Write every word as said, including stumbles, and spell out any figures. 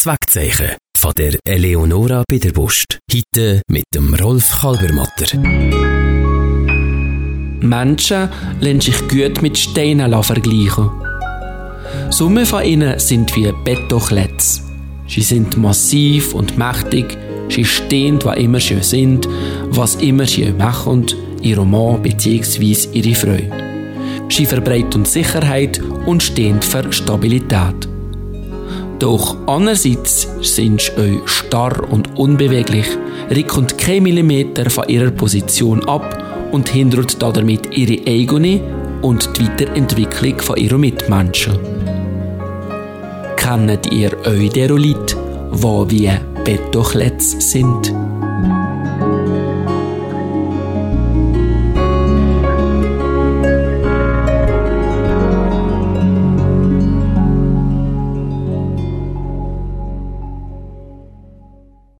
Zweckzeichen von der Eleonora Biederbust. Heute mit dem Rolf Kalbermatter. Menschen lassen sich gut mit Steinen vergleichen. Summe von ihnen sind wie Betonklötze. Sie sind massiv und mächtig, sie stehen, wo immer sie sind, was immer sie machen, ihr Mann bzw. ihre Frau. Sie verbreiten Sicherheit und stehen für Stabilität. Doch andererseits sind sie starr und unbeweglich, rücken kein Millimeter von ihrer Position ab und hindern damit ihre eigene und die Weiterentwicklung von ihren Mitmenschen. Kennt ihr euch Derolite, die wie Betonklötze sind?